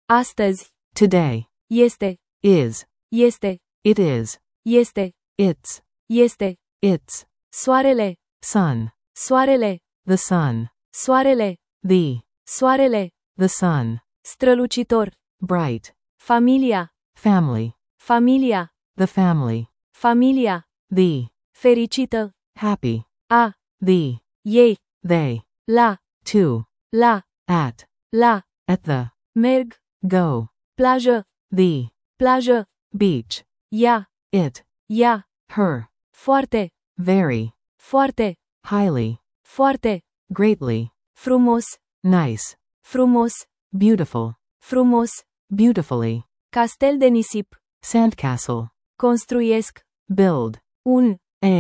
Astăzi. Today. Este. Is. Este. It is. Este. It's. Este. It's. Soarele. Sun. Soarele. The sun. Soarele. The. Soarele. The sun. Strălucitor. Bright. Familia. Family. Familia. The family. Familia. The. Fericită. Happy. A. The. Ei. They. La. To. La. At. La. At the. Merg. Go. Plajă. The. Plajă. Beach. Ea. It. Ea. Her. Foarte. Very. Foarte. Highly. Foarte. Greatly. Frumos. Nice. Frumos. Beautiful. Frumos. Beautifully. Castel de nisip. Sandcastle. Construiesc. Build. Un.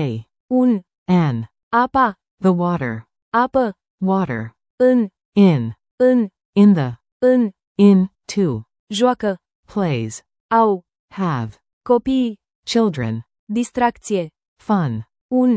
Un. An. Apa. The water. Apă. Water. În. In. In the. În. In. To. Joacă. Plays. Au. Have. Copiii. Children. Distracție. Fun. Un.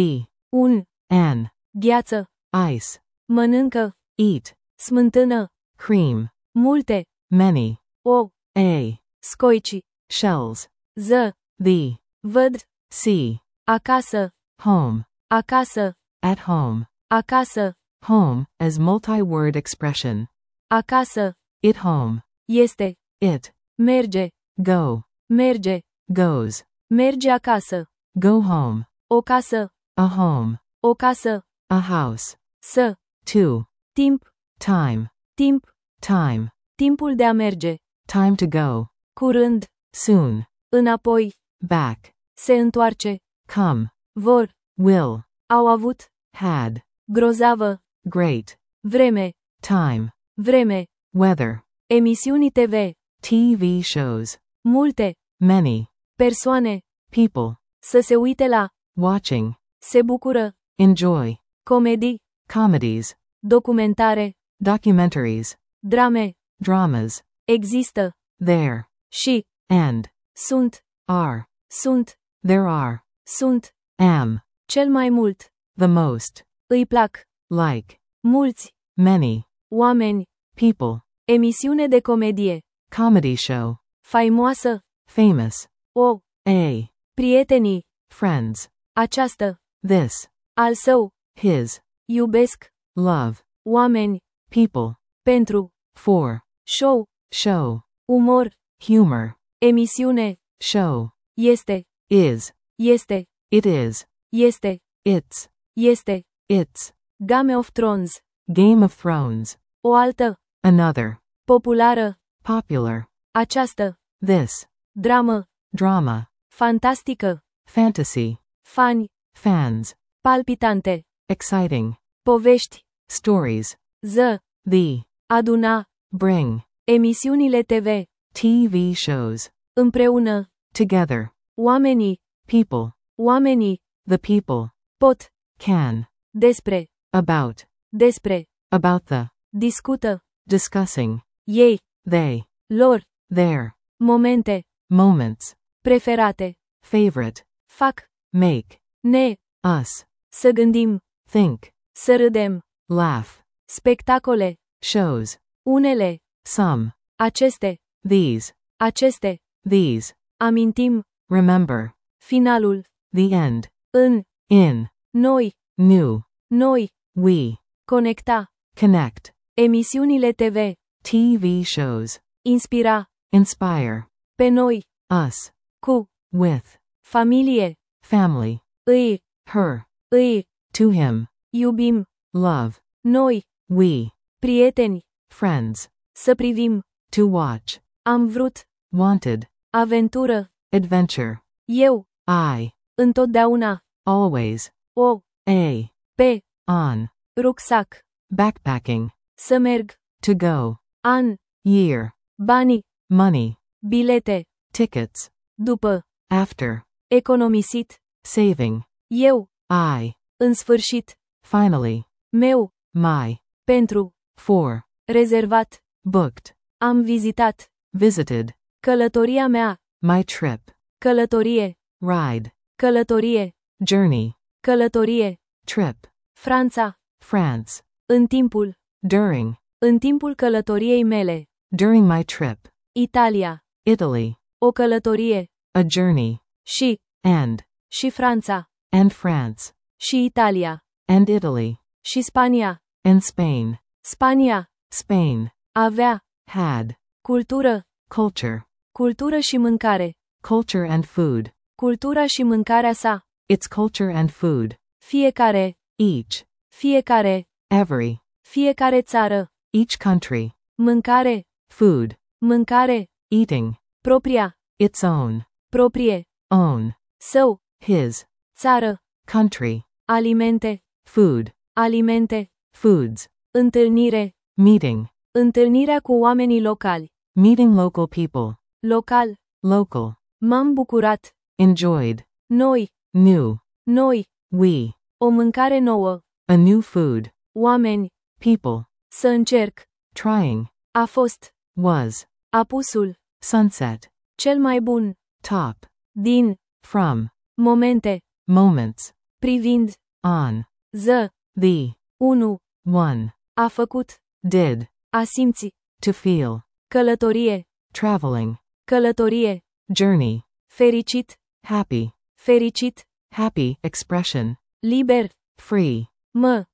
The. An. Gheață. Ice. Mănâncă. Eat. Smântână. Cream. Multe. Many. O. A. Scoici. Shells. Ză. The. Văd. See. Acasă. Home. Acasă. At home. Acasă. Home, as multi-word expression. Acasă. It home. Este. It. Merge. Go. Merge. Goes. Merge acasă. Go home. O casă. A home. O casă. A house. Să. To. Timp. Time. Timp. Time. Timpul de a merge. Time to go. Curând. Soon. Înapoi. Back. Se întoarce. Come. Vor. Will. Au avut. Had. Grozavă. Great. Vreme. Time. Vreme. Weather. Emisiuni TV. TV shows. Multe. Many. Persoane. People. Să se uite la. Watching. Se bucură. Enjoy. Comedii. Comedies. Documentare. Documentaries. Drame. Dramas. Există. There. Și. And. Sunt. Are. Sunt. There are. Sunt. Am. Cel mai mult. The most. Îi plac. Like. Mulți. Many. Oameni. People. Emisiune de comedie. Comedy show. Faimoasă. Famous. O. A. Prietenii. Friends. Această. This. Al său. His. Iubesc. Love. Oameni. People. Pentru. For. Show. Show. Umor. Humor. Emisiune. Show. Este. Is. Este. It is. Este. It's. Este. It's. Game of Thrones. Game of Thrones. O altă. Another. Populară. Popular. Această. This. Dramă. Drama. Fantastică. Fantasy. Fani. Fans. Palpitante. Exciting. Povești. Stories. Ză. The. Aduna. Bring. Emisiunile TV. TV shows. Împreună. Together. Oamenii. People. Oamenii. The people. Pot. Can. Despre. About. Despre. About the. Discută. Discussing. Ei. They. Lor. Their. Momente. Moments. Preferate. Favorite. Fac. Make. Ne. Us. Să gândim. Think. Să râdem. Laugh. Spectacole. Shows. Unele. Some. Aceste. These. Aceste. These. Amintim. Remember. Finalul. The end. În. In. Noi. New. Noi. We. Conecta. Connect. Emisiunile TV. TV shows. Inspira. Inspire. Pe noi. Us. Cu. With. Familie. Family. Îi. Her. Îi. To him. Iubim. Love. Noi. We. Prieteni. Friends. Să privim. To watch. Am vrut. Wanted. Aventură. Adventure. Eu. I. Întotdeauna. Always. O. A. Pe. On. Rucsac. Backpacking. Să merg. To go. An. Year. Banii. Money. Bilete. Tickets. După. After. Economisit. Saving. Eu. I. În sfârșit. Finally. Meu. My. Pentru. For. Rezervat. Booked. Am vizitat. Visited. Călătoria mea. My trip. Călătorie. Ride. Călătorie. Journey. Călătorie. Trip. Franța. France. În timpul. During. În timpul călătoriei mele. During my trip. Italia. Italy. O călătorie. A journey. Și. Și Franța. And France. Și Italia. And Italy. Și Spania. And Spain. Spania. Spain. Avea. Had. Cultură. Culture. Cultură și mâncare. Culture and food. Cultura și mâncarea sa. Its culture and food. Fiecare. Each. Fiecare. Every. Fiecare țară. Each country. Mâncare. Food. Mâncare. Eating. Propria. Its own. Proprie. Own. Său. His. Țară. Country. Alimente. Food. Alimente. Foods. Întâlnire. Meeting. Întâlnirea cu oamenii locali. Meeting local people. Local. Local. M-am bucurat. Enjoyed. Noi. New. Noi. We. O mâncare nouă. A new food. Oameni. People. Să încerc. Trying. A fost. Was. Apusul. Sunset. Cel mai bun. Top. Din. From. Momente. Moments. Privind. On. Ză. The. 1. One. A făcut. Did. A simți. To feel. Călătorie. Traveling. Călătorie. Journey. Fericit. Happy. Fericit. Happy expression. Liber. Free. Mă.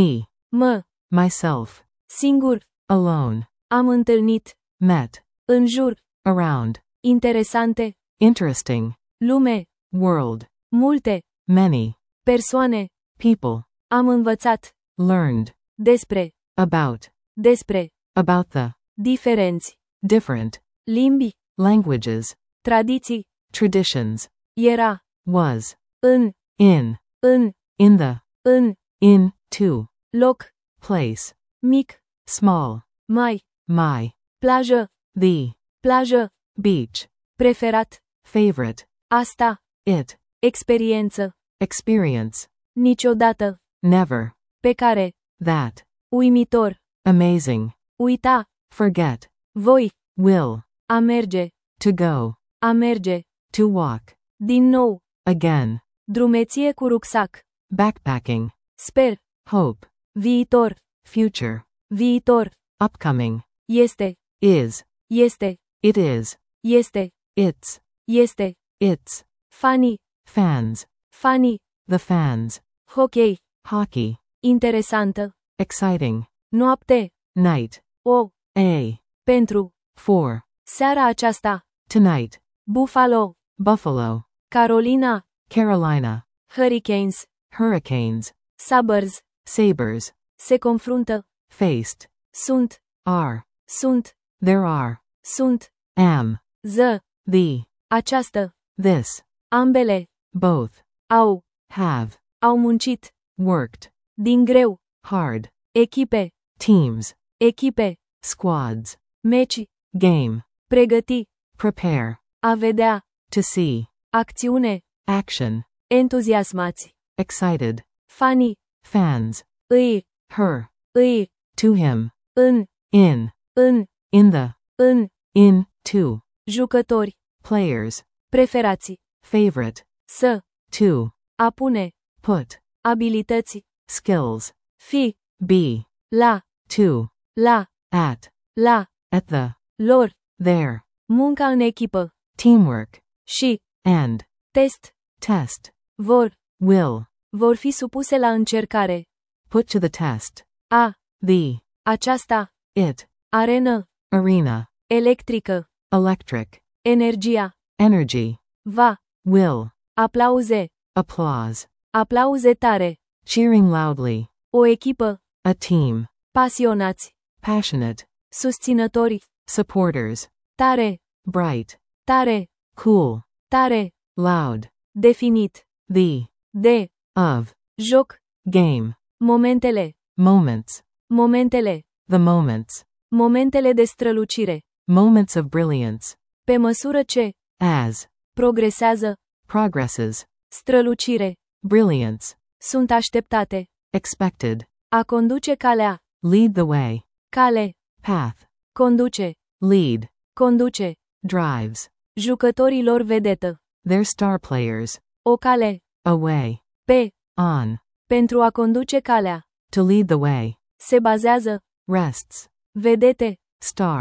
Me. Myself. Singur. Alone. Am întâlnit. Met. În jur. Around. Interesante. Interesting. Lume. World. Multe. Many. Persoane. People. Am învățat. Learned. Despre. About. Despre. About the. Diferenți. Different. Limbi. Languages. Tradiții. Traditions. Era. Was. În. In. În. In the. În. In. To. Loc. Place. Mic. Small. Mai. My. Plajă. The. Plajă. Beach. Preferat. Favorite. Asta. It. Experiență. Experience. Niciodată. Never. Pe care. That. Uimitor. Amazing. Uita. Forget. Voi. Will. A merge. To go. A merge. To walk. Din nou. Again. Drumeție cu rucsac. Backpacking. Sper. Hope. Viitor. Future. Viitor. Upcoming. Este. Is. Este. It is. Este. It's. Este. It's. Fanii. Fans. Fanii. The fans. Hockey. Hockey. Interesantă. Exciting. Noapte. Night. O. A. Pentru. For. Seara aceasta. Tonight. Buffalo. Buffalo. Carolina. Carolina. Hurricanes. Hurricanes. Sabres. Sabers. Se confruntă. Faced. Sunt. Are. Sunt. There are. Sunt. Am. Ză. The. Această. This. Ambele. Both. Au. Have. Au muncit. Worked. Din greu. Hard. Echipe. Teams. Echipe. Squads. Meci. Game. Pregăti. Prepare. A vedea. To see. Acțiune. Action. Entuziasmați. Excited. Fanii. Fans. Îi. Her. Îi. To him. În. In. În. In the. În. In. To. Jucători. Players. Preferați. Favorite. Să. To. A pune. Put. Abilități. Skills. Fi. Be. La. To. La. At. La. At the. Lor. There. Munca în echipă. Teamwork. Și. And. Test. Test. Vor. Will. Vor fi supuse la încercare. Put to the test. A. The. Aceasta. It. Arenă. Arena. Electrică. Electric. Energia. Energy. Va. Will. Aplauze. Applause. Aplauze tare. Cheering loudly. O echipă. A team. Pasionați. Passionate. Susținători. Supporters. Tare. Bright. Tare. Cool. Tare. Loud. Definit. The. De. Of. Joc. Game. Momentele. Moments. Momentele. The moments. Momentele de strălucire. Moments of brilliance. Pe măsură ce. As. Progresează. Progresses. Strălucire. Brilliance. Sunt așteptate. Expected. A conduce calea. Lead the way. Cale. Path. Conduce. Lead. Conduce. Drives. Jucătorii lor vedetă. Their star players. O cale. A way. Pe. On. Pentru a conduce calea. To lead the way. Se bazează. Rests. Vedete. Star.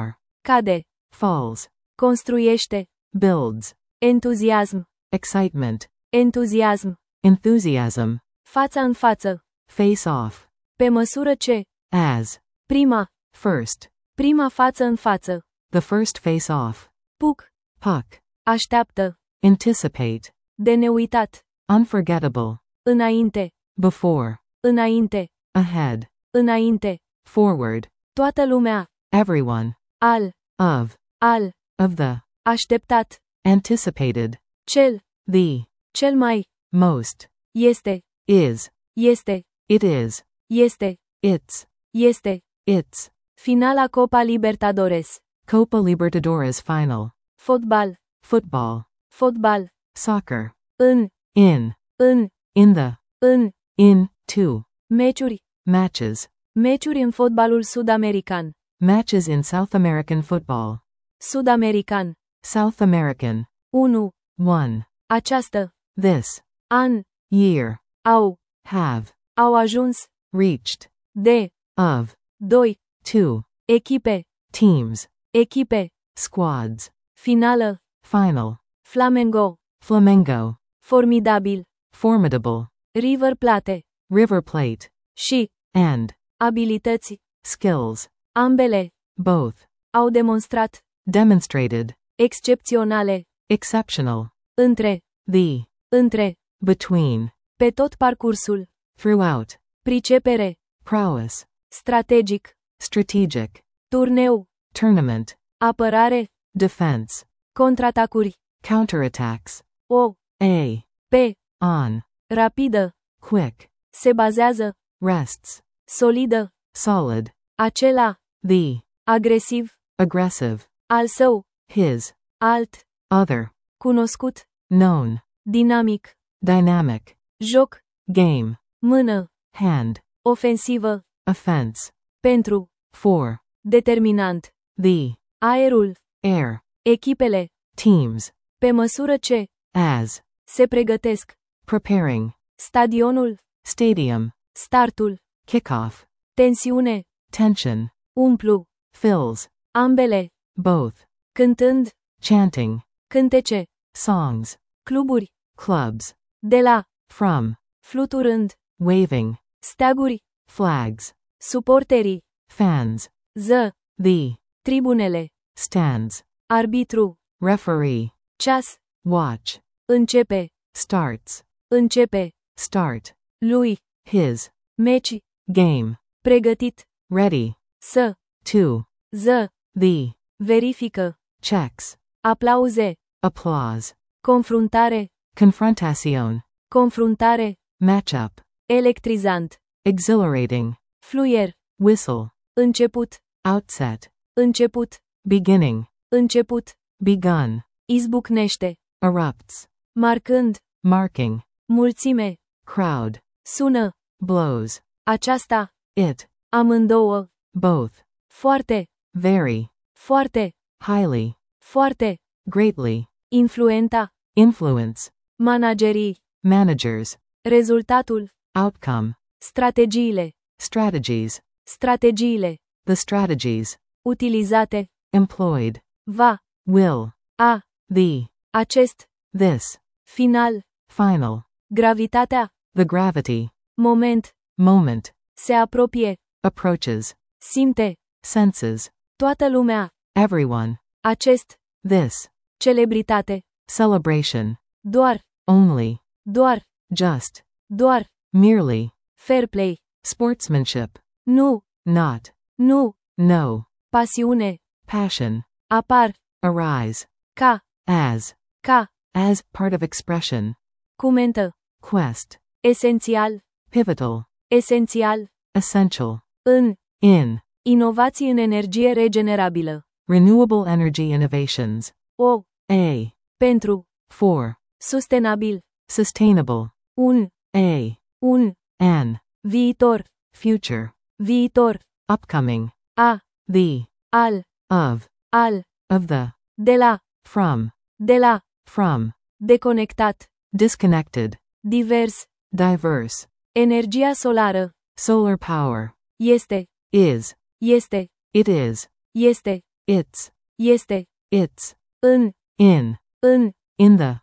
Cade. falls, Construiește. builds, Entuziasm. excitement, Entuziasm. enthusiasm, Fața în față. face off, Pe măsură ce. as, Prima. first, Prima față în față. the first face off, Puc. puck, Așteaptă. anticipate, De neuitat. unforgettable, Înainte. before, Înainte. ahead, Înainte. forward, Toată lumea. everyone, Al. of the, Așteptat. anticipated, Cel. the, Cel mai. most, Este. is, Este. it is, Este. its, Este. its, Finala Copa Libertadores. Copa Libertadores final, Fotbal. football, Fotbal. soccer, În. in the, În. into, Meciuri. matches, Meciuri în fotbalul sud-american. matches in South American football, Sud-american. South American, 1. 1, Această. this, An. year, Au ajuns. reached, De. of, 2. 2, Echipe. teams, Echipe. squads, Finală. final, Flamengo. Flamengo, Formidabil. formidable, River Plate. River Plate, Și. and, Abilități. skills, Ambele. both, Au demonstrat. demonstrated, Excepționale. exceptional, Între. the, between, Pe tot parcursul. throughout, Pricepere. prowess, Strategic. strategic, Turneu. tournament, Apărare. defense, Contraatacuri. counterattacks, O. a, Pe. on, Rapidă. quick, Se bazează. rests, Solidă. solid, Acela. the, Agresiv. aggressive, Al său. his, Alt. other, Cunoscut. known, Dinamic. dynamic, Joc. game, Mână. hand, Ofensivă. offense, Pentru. for, Determinant. the, Aerul. air, Echipele. teams, Pe măsură ce. as, Se pregătesc. preparing, Stadionul. stadium, Startul. kickoff, Tensiune. tension, Umplu. fills, Ambele. both, Cântând. chanting, Cântece. songs, Cluburi. clubs, De la. from, Fluturând. waving, Steaguri. flags, Suporterii. fans, Ză. the, Tribunele. stands, Arbitru. referee, Ceas. watch, Începe. starts, Începe. start, Lui. his, Meci. game, Pregătit. ready, Să. to, Ză. the, Verifică. checks, Aplauze. applause, Confruntare. confrontación, Confruntare. matchup, Electrizant. exhilarating, Fluier. whistle, Început. outset, Început. beginning, Început. begun, Izbucnește. erupts, Marcând. marking, Mulțime. crowd, Sună. blows, Aceasta. it, Amândouă. both, Foarte. very, Foarte. highly, Foarte. greatly, Influenta. influence, Managerii. managers, Rezultatul. outcome, Strategiile. strategies, Strategiile. the strategies, Utilizate. employed, Va. will, A. the, Acest. this, Final. final, Gravitatea. the gravity, Moment. moment, Se apropie. approaches, Simte. senses, Toată lumea. everyone, Acest. this, Celebritate. celebration, Doar. only, Doar. just, Doar. merely, Fair play. sportsmanship, Nu. not, Nu. no, Pasiune. passion, Apar. arise, Ca. as Ca. part of expression, Cumentă. quest, Esențial. pivotal, Esențial. essential, În. in, Inovații în energie regenerabilă. renewable energy innovations, O. a, Pentru. for, Sustenabil. sustainable, Un. Un. an, Viitor. future, Viitor. upcoming, A. the, Al. Al. of the, De la. from, De la. from, Deconectat. disconnected, Divers. diverse, Energia solară. solar power, Este. is, Este. it is, Este. its, Este. It's. În. In. In the.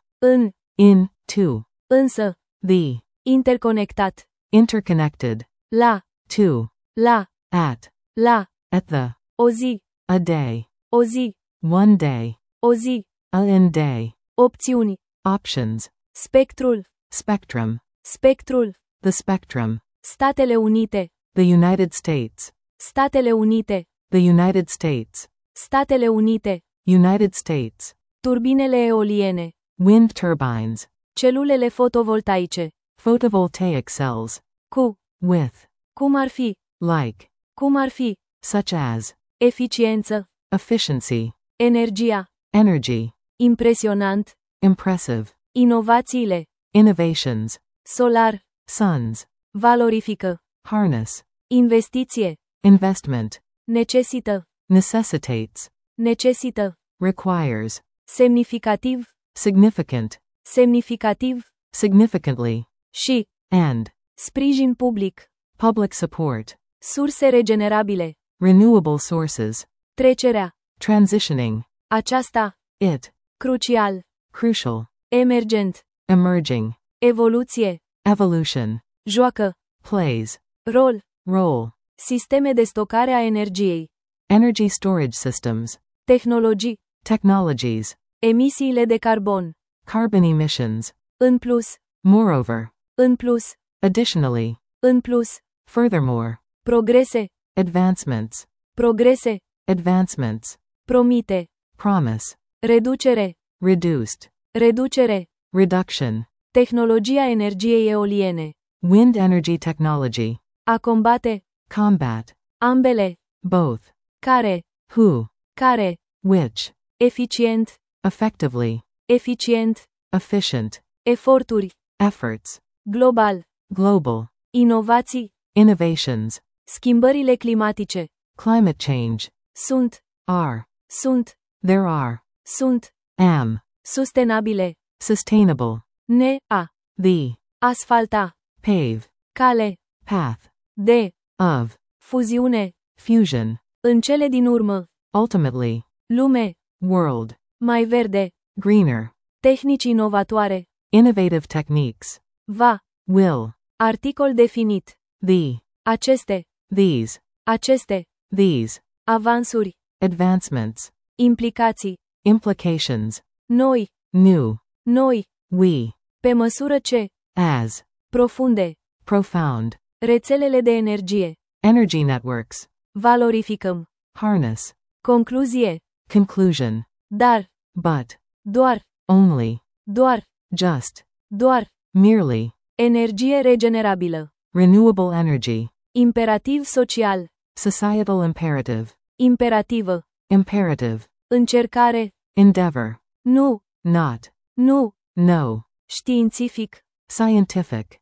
In. To. Însă. The. Interconectat. Interconnected. La. To. La. At. La. At the. O zi. A day. O zi. One day. O zi. In day. Opțiuni. Options. Spectrul. Spectrum. Spectrul. The spectrum. Statele Unite. The United States. Statele Unite. The United States. Statele Unite. United States. Turbinele eoliene. Wind turbines. Celulele fotovoltaice. Photovoltaic cells. Cu. With. Cum ar fi. Like. Cum ar fi. Such as. Eficiență. Efficiency. Energia. Energy. Impresionant. Impressive. Inovațiile. Innovations. Solar. Suns. Valorifică. Harness. Investiție. Investment. Necesită. Necessitates. Necesită. Requires. Semnificativ. Significant. Semnificativ. Significantly. Și. And. Sprijin public. Public support. Surse regenerabile. Renewable sources. Trecerea. Transitioning. Aceasta. It. Crucial. Crucial. Emergent. Emerging. Evoluție. Evolution. Joacă. Plays. Rol. Role. Sisteme de stocare a energiei. Energy storage systems. Tehnologii. Technologies. Emisiile de carbon. Carbon emissions. În plus. Moreover. În plus. Additionally. În plus. Furthermore. Progrese. Advancements. Progrese. Advancements. Promite. Promise. Reducere. Reduced. Reducere. Reduction. Tehnologia energiei eoliene. Wind energy technology. A combate. Combat. Ambele. Both. Care. Who. Care. Which. Eficient. Effectively. Eficient. Efficient. Eforturi. Efforts. Global. Global. Inovații. Innovations. Schimbările climatice. Climate change. Sunt. Are. Sunt. There are. Sunt. Am. Sustenabile. Sustainable. Ne-a. The. Asfalta. Pave. Cale. Path. De. Of. Fuziune. Fusion. În cele din urmă. Ultimately. Lume. World. Mai verde. Greener. Tehnici inovatoare. Innovative techniques. Va. Will. Articol definit. The. Aceste. These. Aceste. These. Avansuri. Advancements. Implicații. Implications. Noi. New. Noi. We. Pe măsură ce. As. Profunde. Profound. Rețelele de energie. Energy networks. Valorificăm. Harness. Concluzie. Conclusion. Dar. But. Doar. Only. Doar. Just. Doar. Merely. Energie regenerabilă. Renewable energy. Imperativ social. Societal imperative. Imperativă. Imperative. Încercare. Endeavor. Nu. Not. Nu. No. Științific. Scientific.